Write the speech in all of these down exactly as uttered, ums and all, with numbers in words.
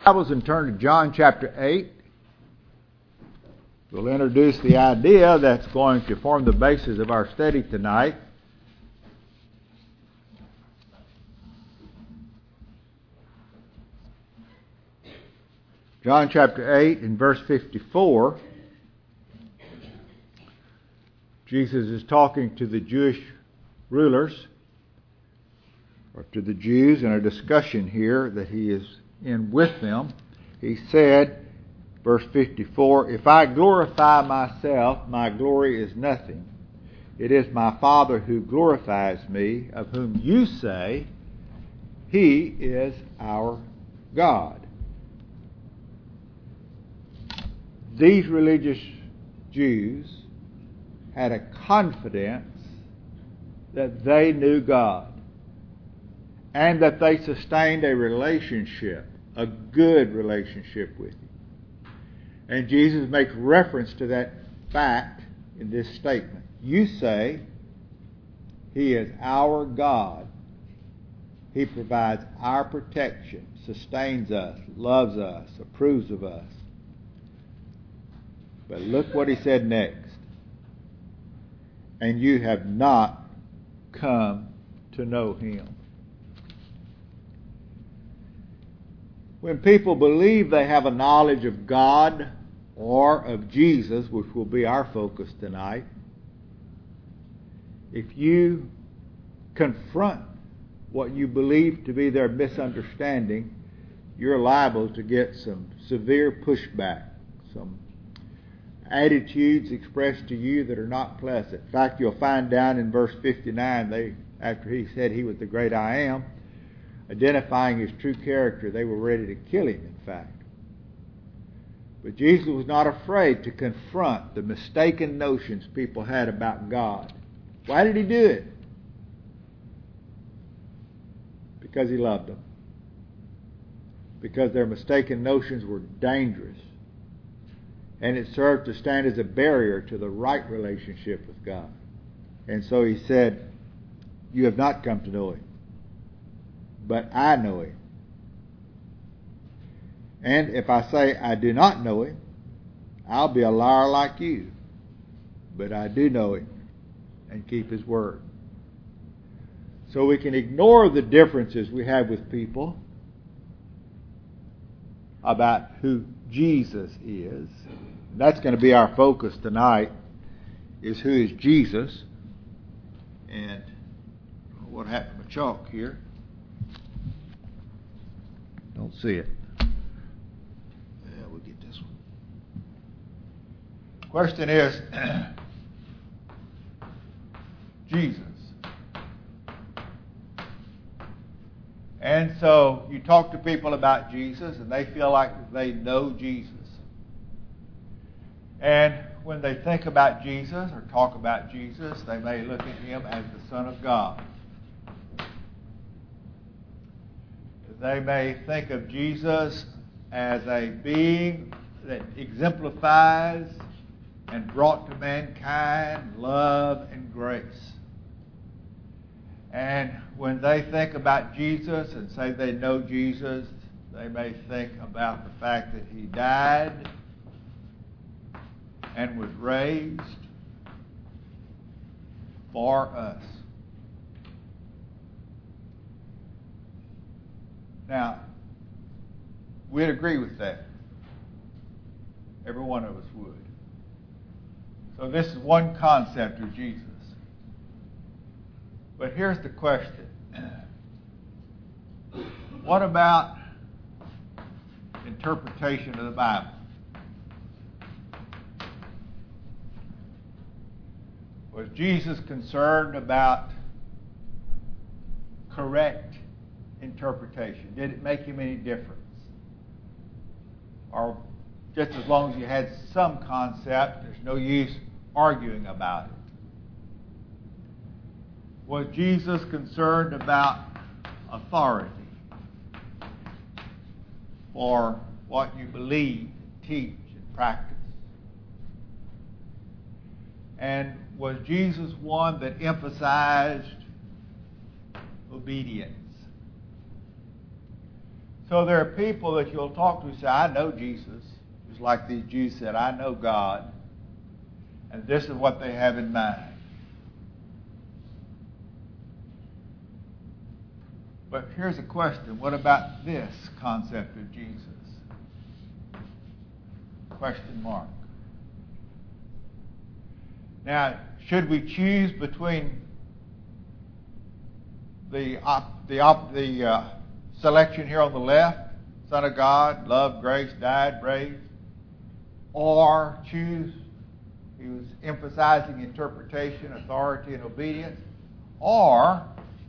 Bibles and turn to John chapter eight. We'll introduce the idea that's going to form the basis of our study tonight. John chapter eight and verse fifty-four. Jesus is talking to the Jewish rulers, or to the Jews, in a discussion here that he is in with them. He said, verse fifty-four, "If I glorify myself, my glory is nothing. It is my Father who glorifies me, of whom you say, He is our God." These religious Jews had a confidence that they knew God and that they sustained a relationship, a good relationship with Him. And Jesus makes reference to that fact in this statement. You say, He is our God. He provides our protection, sustains us, loves us, approves of us. But look what He said next. And you have not come to know Him. When people believe they have a knowledge of God or of Jesus, which will be our focus tonight, if you confront what you believe to be their misunderstanding, you're liable to get some severe pushback, some attitudes expressed to you that are not pleasant. In fact, you'll find down in verse fifty-nine, they, after He said He was the great I Am, identifying His true character, they were ready to kill Him, in fact. But Jesus was not afraid to confront the mistaken notions people had about God. Why did He do it? Because He loved them. Because their mistaken notions were dangerous. And it served to stand as a barrier to the right relationship with God. And so He said, you have not come to know Him, but I know Him. And if I say I do not know Him, I'll be a liar like you. But I do know Him and keep His word. So we can ignore the differences we have with people about who Jesus is. That's going to be our focus tonight, is who is Jesus. And I don't know what happened to my chalk here. Don't see it. Yeah, we'll get this one. Question is, Jesus. And so you talk to people about Jesus and they feel like they know Jesus. And when they think about Jesus or talk about Jesus, they may look at Him as the Son of God. They may think of Jesus as a being that exemplifies and brought to mankind love and grace. And when they think about Jesus and say they know Jesus, they may think about the fact that He died and was raised for us. Now, we'd agree with that. Every one of us would. So this is one concept of Jesus. But here's the question. What about interpretation of the Bible? Was Jesus concerned about correct interpretation? Did it make Him any difference? Or just as long as you had some concept, there's no use arguing about it? Was Jesus concerned about authority for what you believe, teach, and practice? And was Jesus one that emphasized obedience? So there are people that you'll talk to who say, I know Jesus. Just like these Jews said, I know God. And this is what they have in mind. But here's a question. What about this concept of Jesus? Question mark. Now, should we choose between the op, the op, the uh, selection here on the left, Son of God, loved, grace, died, raised, or choose, he was emphasizing interpretation, authority, and obedience, or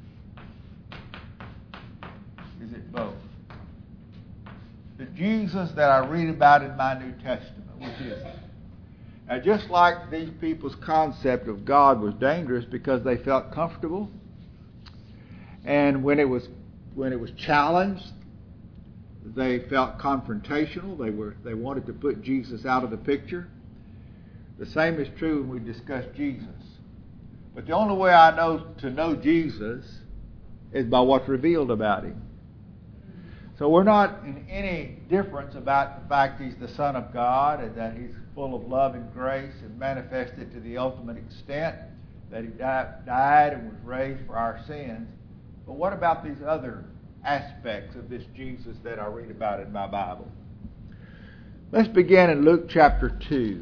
is it both? The Jesus that I read about in my New Testament, which is it? Now, just like these people's concept of God was dangerous because they felt comfortable, and when it was when it was challenged, they felt confrontational. They were they wanted to put Jesus out of the picture. The same is true when we discuss Jesus. But the only way I know to know Jesus is by what's revealed about him. So we're not in any difference about the fact he's the Son of God and that he's full of love and grace and manifested to the ultimate extent, that he died, died and was raised for our sins. But what about these other aspects of this Jesus that I read about in my Bible? Let's begin in Luke chapter two.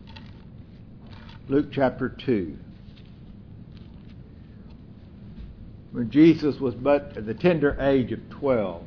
Luke chapter two. When Jesus was but at the tender age of twelve.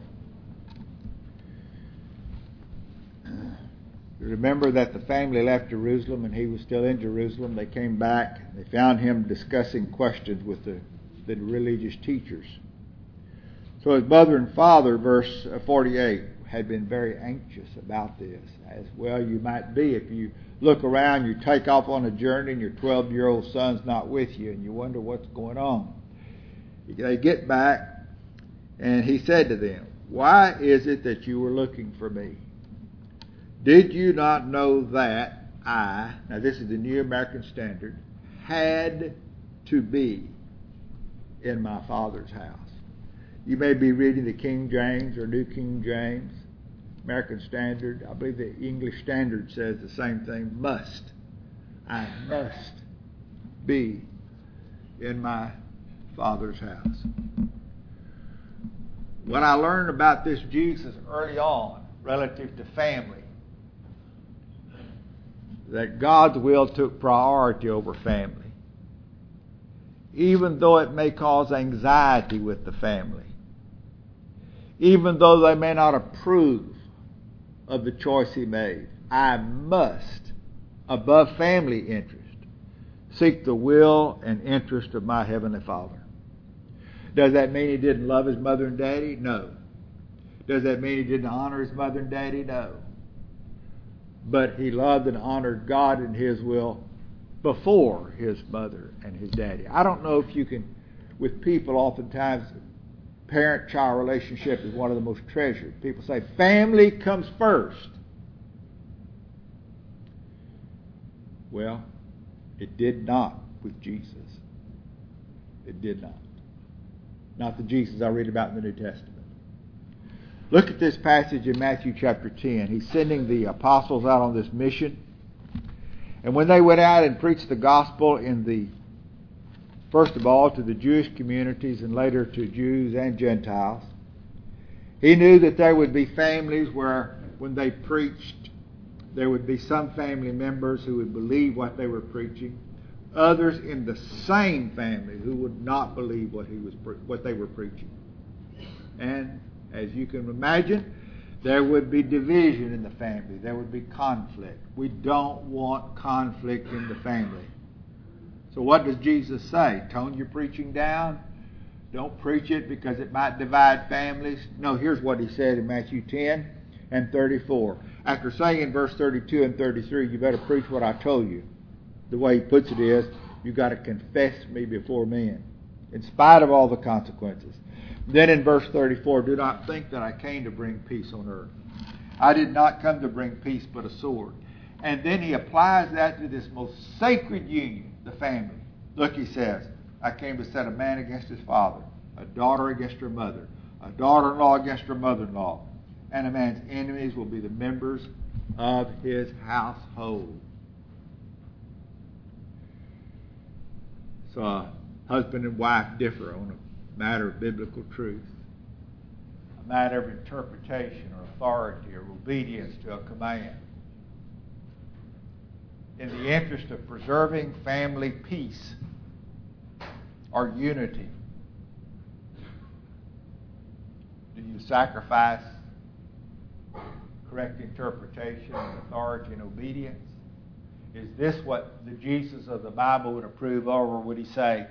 Remember that the family left Jerusalem and he was still in Jerusalem. They came back. They found him discussing questions with the, the religious teachers. So his mother and father, verse forty-eight, had been very anxious about this. As well you might be if you look around, you take off on a journey and your twelve-year-old son's not with you and you wonder what's going on. They get back and he said to them, why is it that you were looking for me? Did you not know that I, now this is the New American Standard, had to be in my Father's house? You may be reading the King James or New King James, American Standard. I believe the English Standard says the same thing. Must. I must be in my Father's house. What I learned about this Jesus early on, relative to family, that God's will took priority over family, even though it may cause anxiety with the family, even though they may not approve of the choice he made. I must, above family interest, seek the will and interest of my Heavenly Father. Does that mean he didn't love his mother and daddy? No. Does that mean he didn't honor his mother and daddy? No. But he loved and honored God and his will before his mother and his daddy. I don't know if you can, with people oftentimes, parent-child relationship is one of the most treasured. People say family comes first. Well, it did not with Jesus. It did not. Not the Jesus I read about in the New Testament. Look at this passage in Matthew chapter ten. He's sending the apostles out on this mission. And when they went out and preached the gospel in the, first of all, to the Jewish communities and later to Jews and Gentiles, he knew that there would be families where when they preached, there would be some family members who would believe what they were preaching, others in the same family who would not believe what he was what they were preaching. And as you can imagine, there would be division in the family. There would be conflict. We don't want conflict in the family. So what does Jesus say? Tone your preaching down. Don't preach it because it might divide families. No, here's what he said in Matthew ten and thirty-four. After saying in verse thirty-two and thirty-three, you better preach what I told you. The way he puts it is, you've got to confess me before men, in spite of all the consequences. Then in verse thirty-four, do not think that I came to bring peace on earth. I did not come to bring peace, but a sword. And then he applies that to this most sacred union, the family. Look, he says, I came to set a man against his father, a daughter against her mother, a daughter-in-law against her mother-in-law, and a man's enemies will be the members of his household. So a husband and wife differ on a matter of biblical truth, a matter of interpretation or authority or obedience to a command. In the interest of preserving family peace or unity, do you sacrifice correct interpretation and authority and obedience? Is this what the Jesus of the Bible would approve of, or would he say,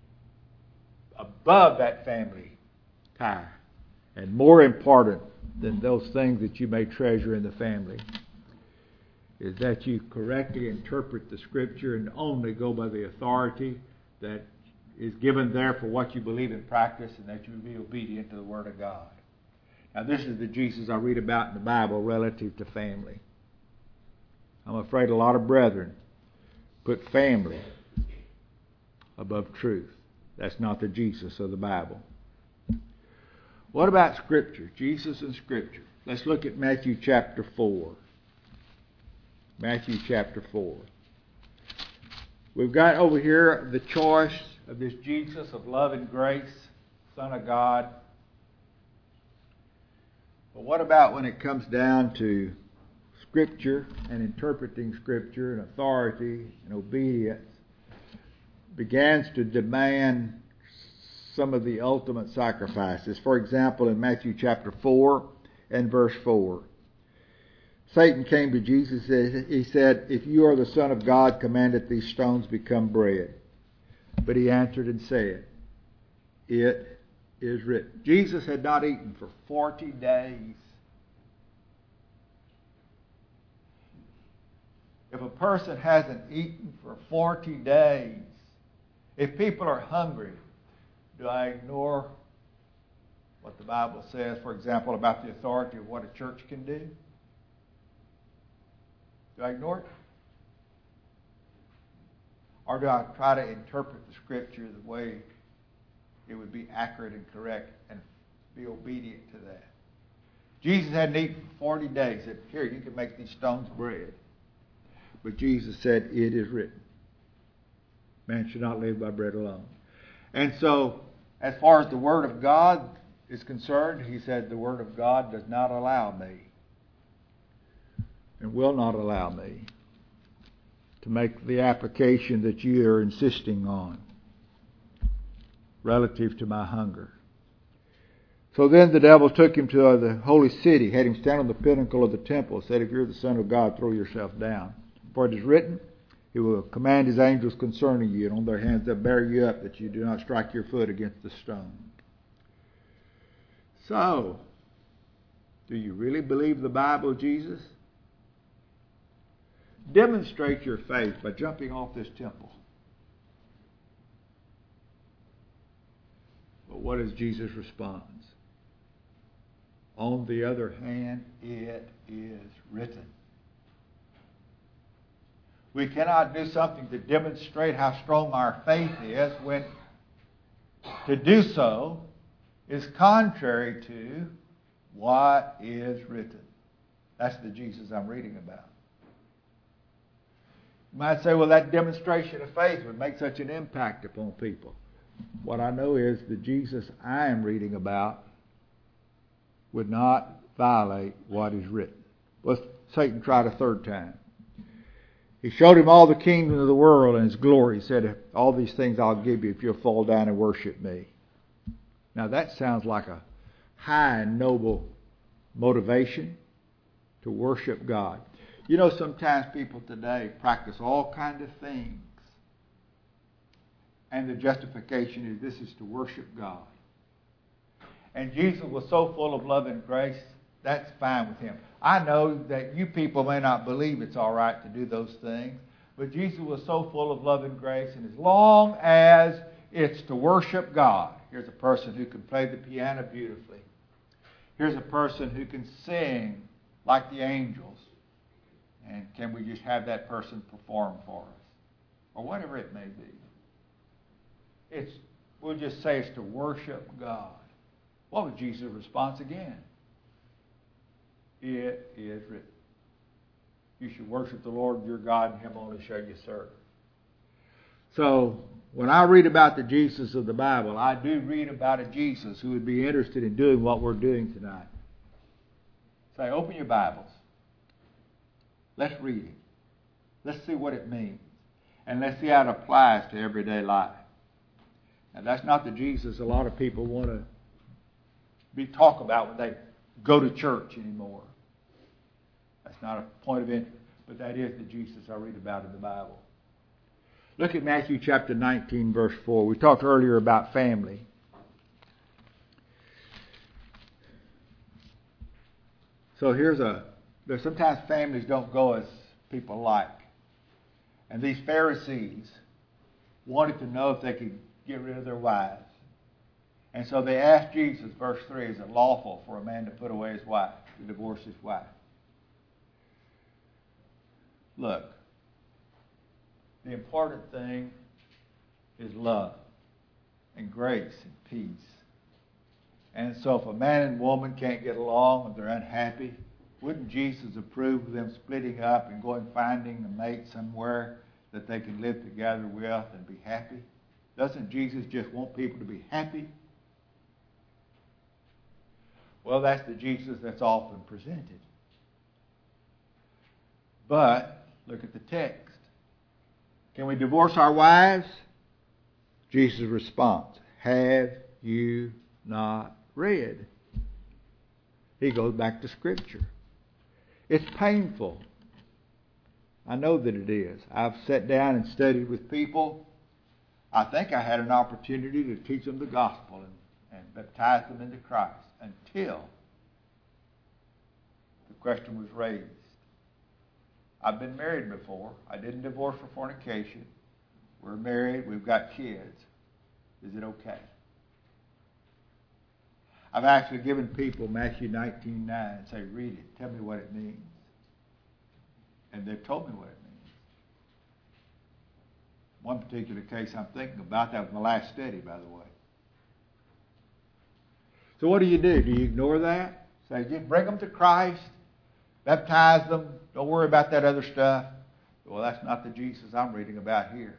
above that family tie, and more important than those things that you may treasure in the family, is that you correctly interpret the Scripture and only go by the authority that is given there for what you believe in practice, and that you be obedient to the Word of God. Now, this is the Jesus I read about in the Bible relative to family. I'm afraid a lot of brethren put family above truth. That's not the Jesus of the Bible. What about Scripture? Jesus and Scripture. Let's look at Matthew chapter four. Matthew chapter four. We've got over here the choice of this Jesus of love and grace, Son of God. But what about when it comes down to Scripture and interpreting Scripture and authority and obedience begins to demand some of the ultimate sacrifices? For example, in Matthew chapter four and verse four, Satan came to Jesus. He said, "If you are the Son of God, command that these stones become bread." But he answered and said, "It is written." Jesus had not eaten for forty days. If a person hasn't eaten for forty days, if people are hungry, do I ignore what the Bible says, for example, about the authority of what a church can do? Do I ignore it? Or do I try to interpret the Scripture the way it would be accurate and correct and be obedient to that? Jesus hadn't eaten for forty days. He said, "Here, you can make these stones bread." But Jesus said, "It is written, man should not live by bread alone." And so, as far as the Word of God is concerned, he said, the Word of God does not allow me and will not allow me to make the application that you are insisting on relative to my hunger. So then the devil took him to the holy city, had him stand on the pinnacle of the temple, said, "If you're the Son of God, throw yourself down. For it is written, He will command His angels concerning you, and on their hands they'll bear you up, that you do not strike your foot against the stone." So, do you really believe the Bible, Jesus? Demonstrate your faith by jumping off this temple. But what is Jesus' response? On the other hand, it is written. We cannot do something to demonstrate how strong our faith is when to do so is contrary to what is written. That's the Jesus I'm reading about. You might say, well, that demonstration of faith would make such an impact upon people. What I know is the Jesus I am reading about would not violate what is written. Well, Satan tried a third time. He showed him all the kingdom of the world and His glory. He said, "All these things I'll give you if you'll fall down and worship me." Now that sounds like a high and noble motivation to worship God. You know, sometimes people today practice all kinds of things, and the justification is this is to worship God. And Jesus was so full of love and grace, that's fine with Him. I know that you people may not believe it's all right to do those things, but Jesus was so full of love and grace, and as long as it's to worship God, here's a person who can play the piano beautifully. Here's a person who can sing like the angels. And can we just have that person perform for us? Or whatever it may be. It's, we'll just say it's to worship God. What was Jesus' response again? It is written. You should worship the Lord your God, and Him only shall you serve. So, when I read about the Jesus of the Bible, I do read about a Jesus who would be interested in doing what we're doing tonight. Say, open your Bibles. Let's read it. Let's see what it means. And let's see how it applies to everyday life. Now, that's not the Jesus a lot of people want to be talk about when they go to church anymore. That's not a point of interest. But that is the Jesus I read about in the Bible. Look at Matthew chapter nineteen, verse four. We talked earlier about family. So here's a... There's sometimes families don't go as people like. And these Pharisees wanted to know if they could get rid of their wives. And so they asked Jesus, verse three, is it lawful for a man to put away his wife, to divorce his wife? Look, the important thing is love and grace and peace. And so if a man and woman can't get along, if they're unhappy, wouldn't Jesus approve of them splitting up and going finding a mate somewhere that they can live together with and be happy? Doesn't Jesus just want people to be happy? Well, that's the Jesus that's often presented. But look at the text. Can we divorce our wives? Jesus' response, have you not read? He goes back to Scripture. It's painful. I know that it is. I've sat down and studied with people. I think I had an opportunity to teach them the gospel and, and baptize them into Christ until the question was raised. I've been married before. I didn't divorce for fornication. We're married. We've got kids. Is it okay? I've actually given people Matthew nineteen nine and say, read it. Tell me what it means. And they've told me what it means. One particular case I'm thinking about, that was my last study, by the way. So what do you do? Do you ignore that? Say, just bring them to Christ, baptize them, don't worry about that other stuff. Well, that's not the Jesus I'm reading about here.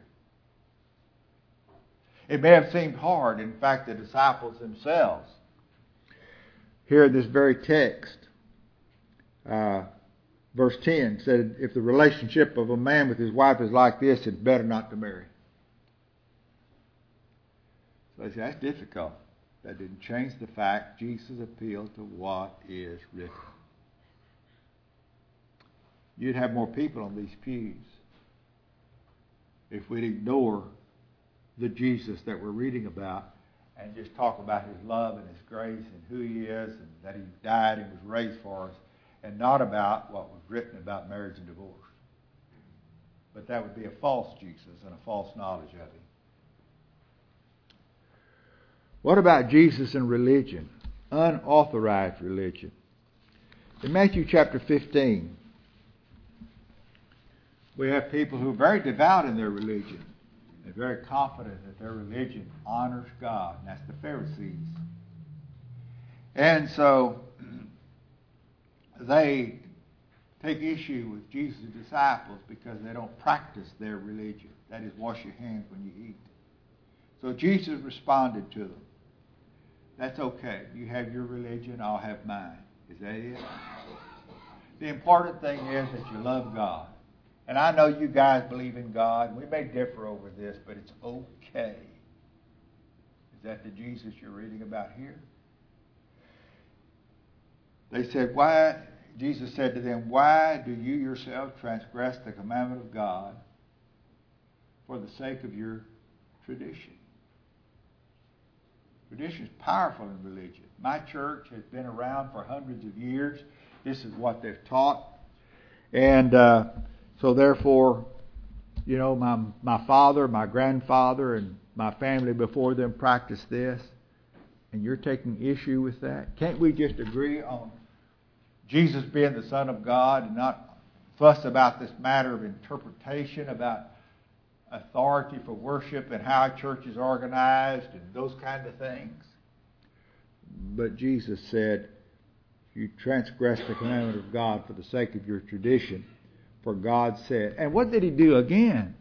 It may have seemed hard. In fact, the disciples themselves, here in this very text, uh, verse ten said, if the relationship of a man with his wife is like this, it's better not to marry. So they say, that's difficult. That didn't change the fact Jesus appealed to what is written. You'd have more people on these pews if we'd ignore the Jesus that we're reading about and just talk about His love and His grace and who He is and that He died and was raised for us, and not about what was written about marriage and divorce. But that would be a false Jesus and a false knowledge of Him. What about Jesus and religion? Unauthorized religion. In Matthew chapter fifteen, we have people who are very devout in their religion. They're very confident that their religion honors God. And that's the Pharisees. And so they take issue with Jesus' disciples because they don't practice their religion. That is, wash your hands when you eat. So Jesus responded to them. That's okay. You have your religion, I'll have mine. Is that it? The important thing is that you love God. And I know you guys believe in God. We may differ over this, but it's okay. Is that the Jesus you're reading about here? They said, why? Jesus said to them, why do you yourselves transgress the commandment of God for the sake of your tradition? Tradition is powerful in religion. My church has been around for hundreds of years. This is what they've taught. And uh, so therefore, you know, my, my father, my grandfather, and my family before them practiced this. And you're taking issue with that? Can't we just agree on Jesus being the Son of God and not fuss about this matter of interpretation, about authority for worship and how a church is organized and those kind of things? But Jesus said, You transgress the commandment of God for the sake of your tradition. For God said. And what did he do again?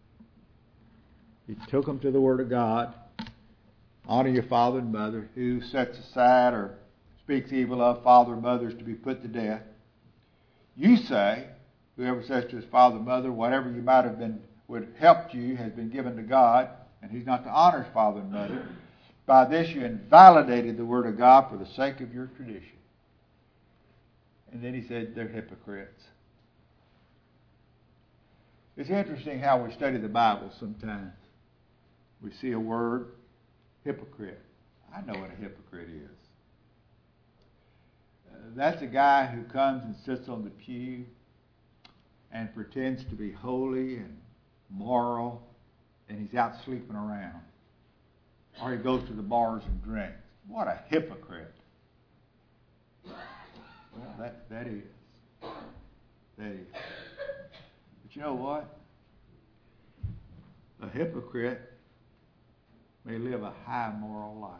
He took them to the Word of God. Honor your father and mother. Who sets aside or speaks evil of father and mother is to be put to death. You say, whoever says to his father and mother, whatever you might have been would help you has been given to God, and he's not to honor his father and mother. By this you invalidated the Word of God for the sake of your tradition. And then he said, they're hypocrites. It's interesting how we study the Bible sometimes. We see a word, hypocrite. I know what a hypocrite is. Uh, that's a guy who comes and sits on the pew and pretends to be holy and moral, and he's out sleeping around. Or he goes to the bars and drinks. What a hypocrite. Well, that, that is. That is. But you know what? A hypocrite may live a high moral life.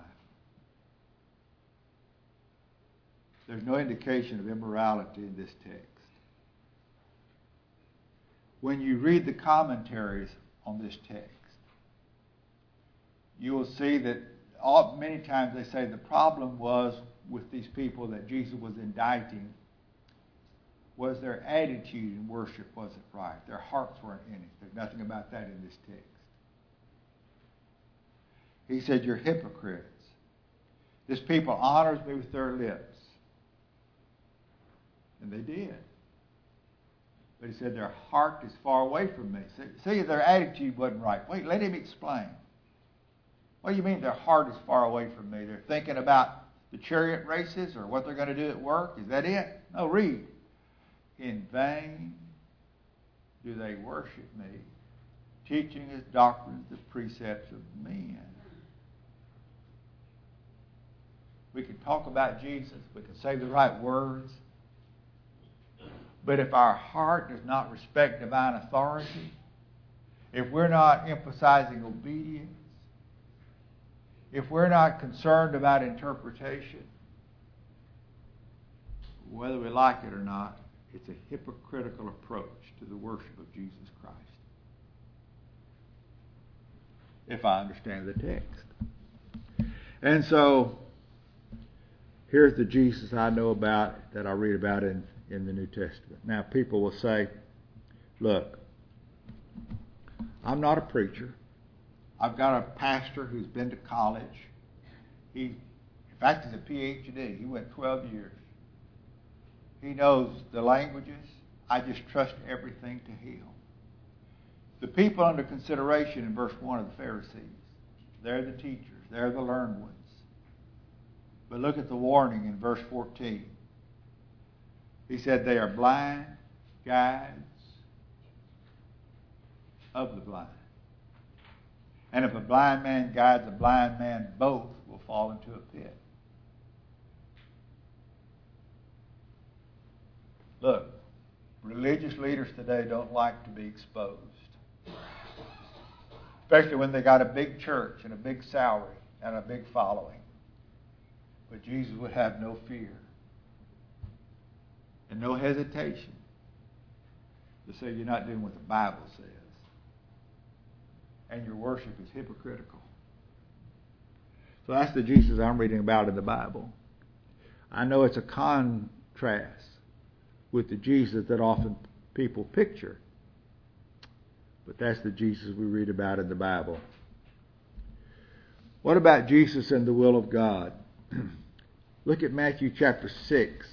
There's no indication of immorality in this text. When you read the commentaries on this text, you will see that all, many times they say the problem was with these people that Jesus was indicting was their attitude in worship wasn't right. Their hearts weren't in it. There's nothing about that in this text. He said, you're hypocrites. This people honors me with their lips. And they did. But he said, their heart is far away from me. See, their attitude wasn't right. Wait, let him explain. What do you mean their heart is far away from me? They're thinking about the chariot races or what they're going to do at work? Is that it? No, read. In vain do they worship me, teaching as doctrines the precepts of men. We can talk about Jesus. We can say the right words. But if our heart does not respect divine authority, if we're not emphasizing obedience, if we're not concerned about interpretation, whether we like it or not, it's a hypocritical approach to the worship of Jesus Christ. If I understand the text. And so, here's the Jesus I know about, that I read about in, in the New Testament. Now, people will say, look, I'm not a preacher. I've got a pastor who's been to college. He, in fact, he's a P H D. He went twelve years. He knows the languages. I just trust everything to him. The people under consideration in verse one of the Pharisees, they're the teachers. They're the learned ones. But look at the warning in verse fourteen. He said they are blind guides of the blind. And if a blind man guides a blind man, both will fall into a pit. Look, religious leaders today don't like to be exposed. Especially when they got a big church and a big salary and a big following. But Jesus would have no fear and no hesitation to say you're not doing what the Bible says. And your worship is hypocritical. So that's the Jesus I'm reading about in the Bible. I know it's a contrast with the Jesus that often people picture. But that's the Jesus we read about in the Bible. What about Jesus and the will of God? Look at Matthew chapter six.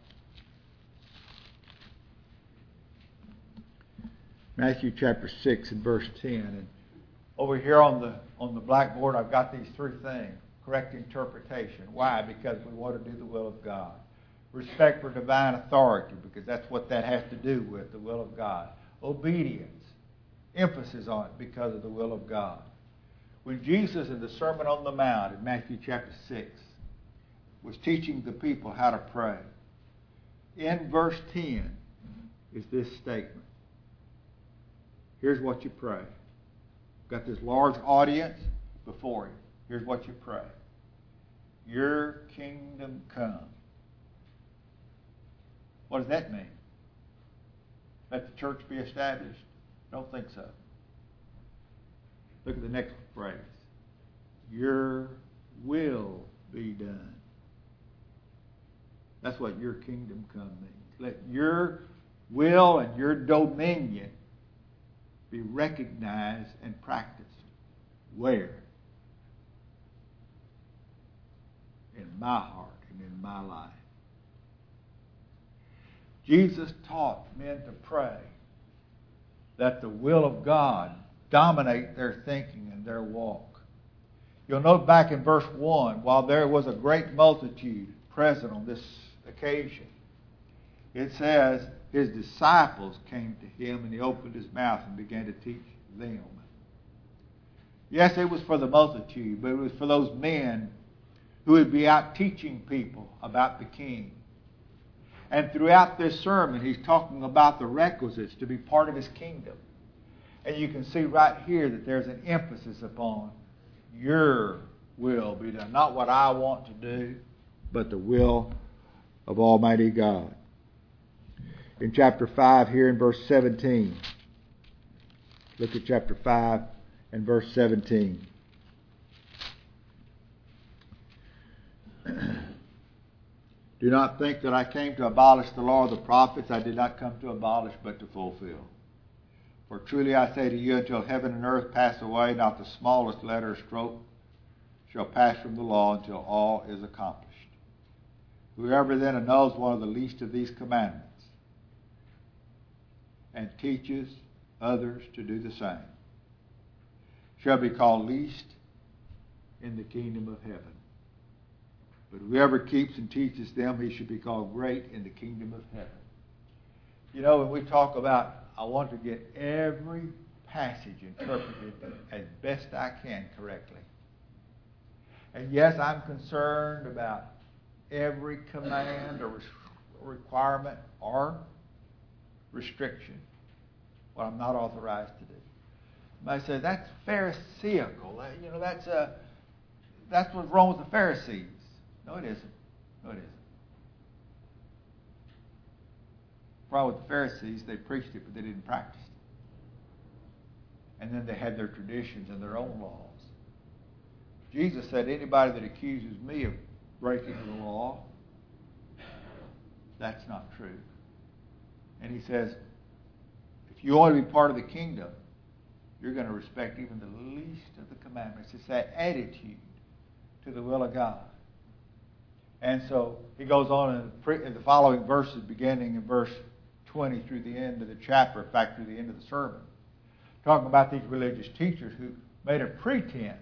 Matthew chapter six and verse ten. And over here on the on the blackboard, I've got these three things. Correct interpretation. Why? Because we want to do the will of God. Respect for divine authority, because that's what that has to do with, the will of God. Obedience. Emphasis on it because of the will of God. When Jesus in the Sermon on the Mount in Matthew chapter six was teaching the people how to pray, in verse ten is this statement. Here's what you pray. Got this large audience before you. Here's what you pray. Your kingdom come. What does that mean? Let the church be established? Don't think so. Look at the next phrase. Your will be done. That's what your kingdom come means. Let your will and your dominion be recognized and practiced. Where? In my heart and in my life. Jesus taught men to pray that the will of God dominate their thinking and their walk. You'll note back in verse one, while there was a great multitude present on this occasion, it says his disciples came to him and he opened his mouth and began to teach them. Yes, it was for the multitude, but it was for those men who would be out teaching people about the King. And throughout this sermon, he's talking about the requisites to be part of his kingdom. And you can see right here that there's an emphasis upon your will be done. Not what I want to do, but the will of Almighty God. In chapter five here in verse seventeen. Look at chapter five and verse seventeen. Do not think that I came to abolish the law of the prophets. I did not come to abolish, but to fulfill. For truly I say to you, until heaven and earth pass away, not the smallest letter or stroke shall pass from the law until all is accomplished. Whoever then annuls one of the least of these commandments and teaches others to do the same shall be called least in the kingdom of heaven. But whoever keeps and teaches them, he should be called great in the kingdom of heaven. You know, when we talk about, I want to get every passage interpreted as best I can correctly. And yes, I'm concerned about every command or requirement or restriction, what I'm not authorized to do. You might say, that's Pharisaical. You know, that's a, that's what's wrong with the Pharisees. No, it isn't. No, it isn't. The problem with the Pharisees, they preached it, but they didn't practice it. And then they had their traditions and their own laws. Jesus said, anybody that accuses me of breaking the law, that's not true. And he says, if you want to be part of the kingdom, you're going to respect even the least of the commandments. It's that attitude to the will of God. And so he goes on in the, pre- in the following verses, beginning in verse twenty through the end of the chapter, in fact, through the end of the sermon, talking about these religious teachers who made a pretense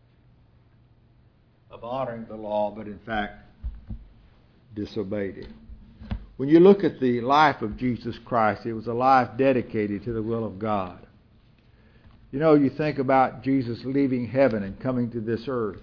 of honoring the law, but in fact disobeyed it. When you look at the life of Jesus Christ, it was a life dedicated to the will of God. You know, you think about Jesus leaving heaven and coming to this earth,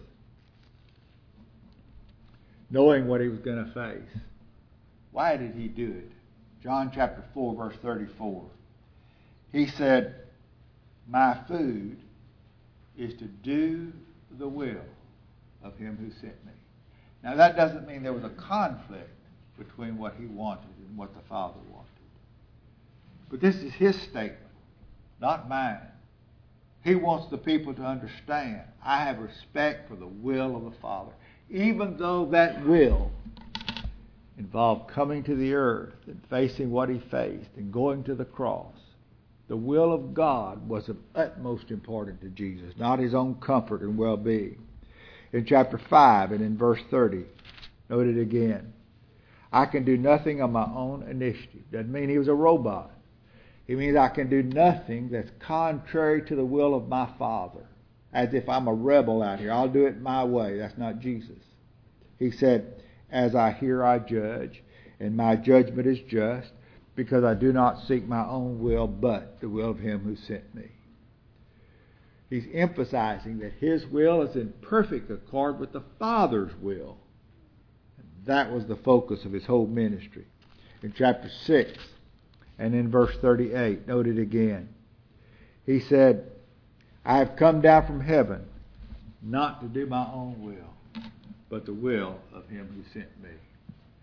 knowing what he was going to face. Why did he do it? John chapter four, verse thirty-four. He said, my food is to do the will of him who sent me. Now that doesn't mean there was a conflict between what he wanted and what the Father wanted. But this is his statement, not mine. He wants the people to understand, I have respect for the will of the Father. Even though that will involved coming to the earth and facing what he faced and going to the cross, the will of God was of utmost importance to Jesus, not his own comfort and well-being. In chapter five and in verse thirty, note it again. I can do nothing on my own initiative. Doesn't mean he was a robot. It means I can do nothing that's contrary to the will of my Father. As if I'm a rebel out here. I'll do it my way. That's not Jesus. He said, as I hear, I judge, and my judgment is just, because I do not seek my own will, but the will of him who sent me. He's emphasizing that his will is in perfect accord with the Father's will. That was the focus of his whole ministry. In chapter six and in verse thirty-eight, note it again. He said, I have come down from heaven not to do my own will, but the will of him who sent me.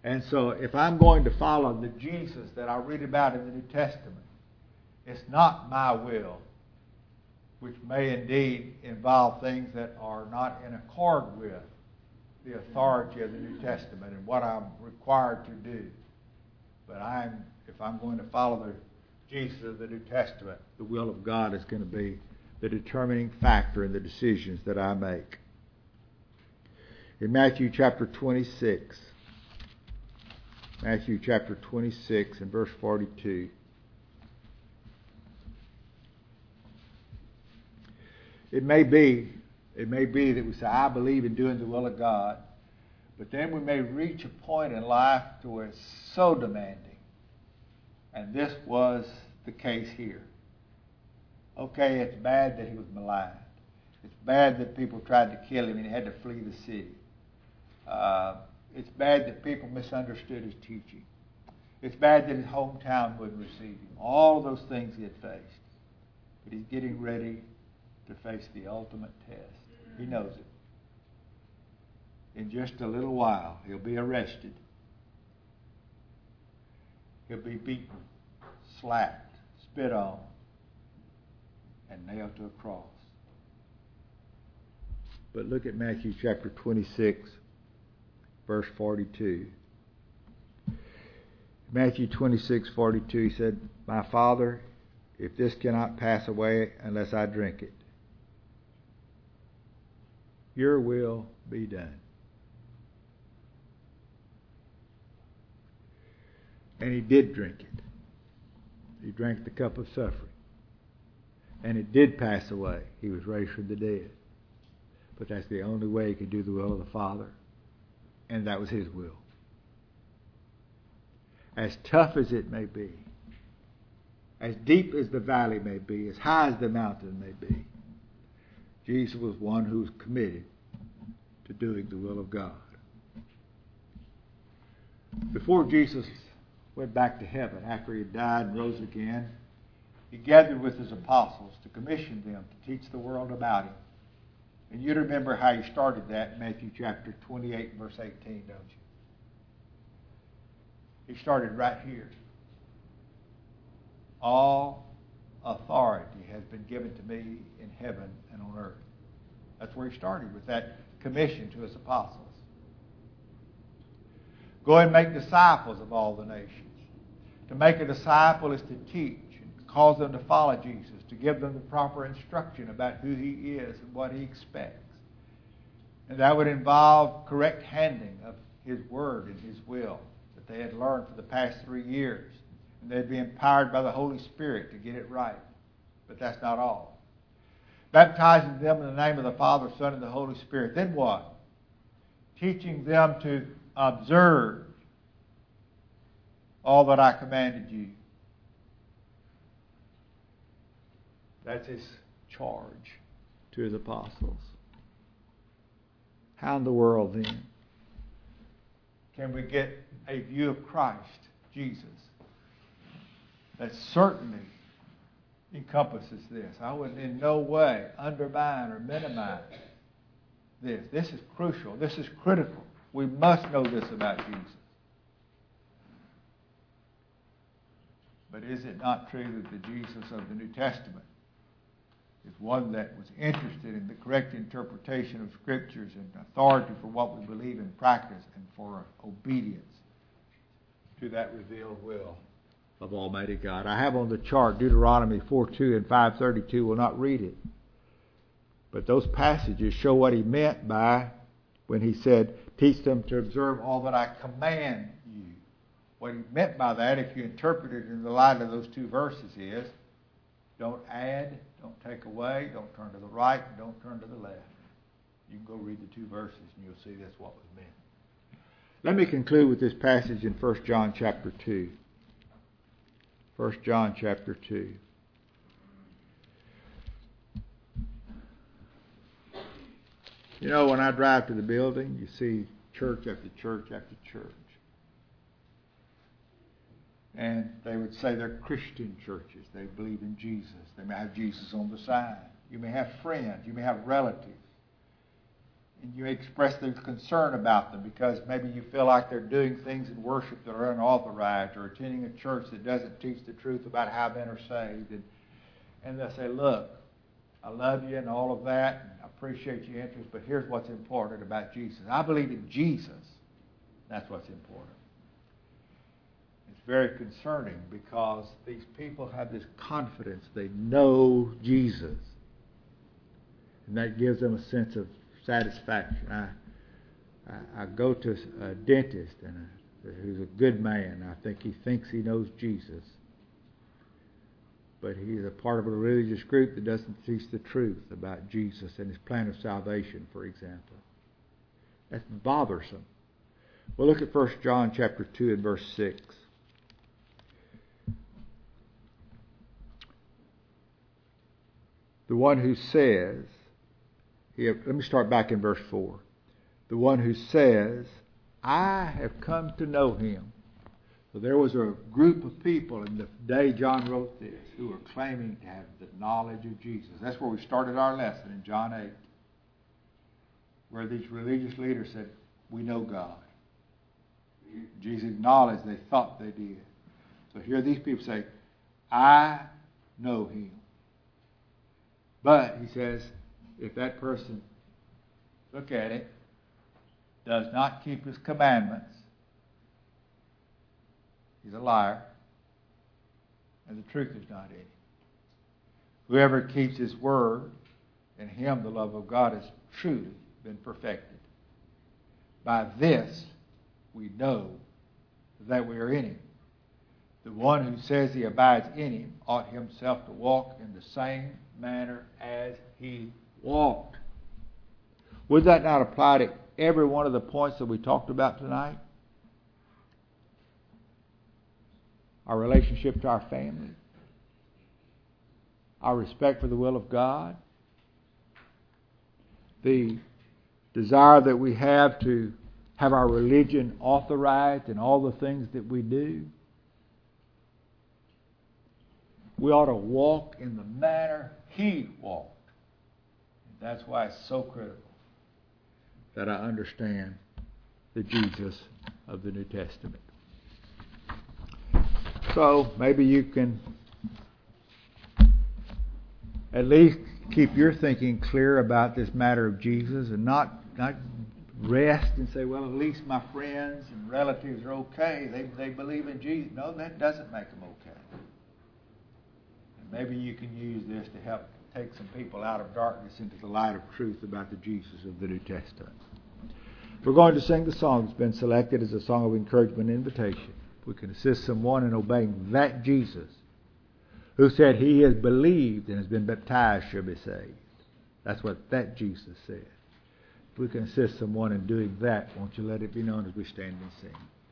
And so if I'm going to follow the Jesus that I read about in the New Testament, it's not my will, which may indeed involve things that are not in accord with the authority of the New Testament and what I'm required to do. But I'm, if I'm going to follow the Jesus of the New Testament, the will of God is going to be the determining factor in the decisions that I make. In Matthew chapter twenty-six, Matthew chapter twenty-six and verse forty-two, it may be, it may be that we say, I believe in doing the will of God, but then we may reach a point in life to where it's so demanding. And this was the case here. Okay, it's bad that he was maligned. It's bad that people tried to kill him and he had to flee the city. Uh, it's bad that people misunderstood his teaching. It's bad that his hometown wouldn't receive him. All of those things he had faced. But he's getting ready to face the ultimate test. He knows it. In just a little while, he'll be arrested. He'll be beaten, slapped, spit on, and nailed to a cross. But look at Matthew chapter twenty-six, verse forty-two. Matthew twenty-six, forty-two, he said, My Father, if this cannot pass away unless I drink it, your will be done. And he did drink it. He drank the cup of suffering. And it did pass away. He was raised from the dead. But that's the only way he could do the will of the Father. And that was his will. As tough as it may be, as deep as the valley may be, as high as the mountain may be, Jesus was one who was committed to doing the will of God. Before Jesus went back to heaven, after he died and rose again, he gathered with his apostles to commission them to teach the world about him. And you remember how he started that in Matthew chapter twenty-eight, verse eighteen, don't you? He started right here. All authority has been given to me in heaven and on earth. That's where he started, with that commission to his apostles. Go and make disciples of all the nations. To make a disciple is to teach and cause them to follow Jesus, to give them the proper instruction about who he is and what he expects. And that would involve correct handling of his word and his will that they had learned for the past three years. And they'd be empowered by the Holy Spirit to get it right. But that's not all. Baptizing them in the name of the Father, Son, and the Holy Spirit. Then what? Teaching them to observe all that I commanded you. That's his charge to his apostles. How in the world then can we get a view of Christ, Jesus, that certainly encompasses this? I would in no way undermine or minimize this. This is crucial. This is critical. We must know this about Jesus. But is it not true that the Jesus of the New Testament is one that was interested in the correct interpretation of Scriptures and authority for what we believe in practice and for obedience to that revealed will of Almighty God? I have on the chart Deuteronomy four two and five thirty-two. Will not read it. But those passages show what he meant by when he said, teach them to observe all that I command you. What he meant by that, if you interpret it in the light of those two verses, is don't add, don't take away, don't turn to the right, and don't turn to the left. You can go read the two verses and you'll see that's what was meant. Let me conclude with this passage in First John chapter two. First John chapter two. You know, when I drive to the building, you see church after church after church. And they would say they're Christian churches. They believe in Jesus. They may have Jesus on the sign. You may have friends. You may have relatives and you express the concern about them because maybe you feel like they're doing things in worship that are unauthorized, or attending a church that doesn't teach the truth about how men are saved. And, and they'll say, look, I love you and all of that, and I appreciate your interest, but here's what's important about Jesus. I believe in Jesus. That's what's important. It's very concerning because these people have this confidence. They know Jesus. And that gives them a sense of satisfaction. I, I, I go to a dentist and a, who's a good man. I think he thinks he knows Jesus. But he's a part of a religious group that doesn't teach the truth about Jesus and his plan of salvation, for example. That's bothersome. Well, look at First John chapter two and verse six. The one who says, here, let me start back in verse four. The one who says, I have come to know him. So there was a group of people in the day John wrote this who were claiming to have the knowledge of Jesus. That's where we started our lesson in John eight, where these religious leaders said, we know God. Jesus acknowledged they thought they did. So here these people say, I know him. But, he says, if that person, look at it, does not keep his commandments, he's a liar, and the truth is not in him. Whoever keeps his word, in him the love of God has truly been perfected. By this we know that we are in him. The one who says he abides in him ought himself to walk in the same manner as he walked. Would that not apply to every one of the points that we talked about tonight? Our relationship to our family, our respect for the will of God, the desire that we have to have our religion authorized in all the things that we do. We ought to walk in the manner he walked. That's why it's so critical that I understand the Jesus of the New Testament. So maybe you can at least keep your thinking clear about this matter of Jesus and not, not rest and say, well, at least my friends and relatives are okay. They, they believe in Jesus. No, that doesn't make them okay. And maybe you can use this to help take some people out of darkness into the light of truth about the Jesus of the New Testament. We're going to sing the song that's been selected as a song of encouragement and invitation. We can assist someone in obeying that Jesus who said he has believed and has been baptized shall be saved. That's what that Jesus said. If we can assist someone in doing that, won't you let it be known as we stand and sing.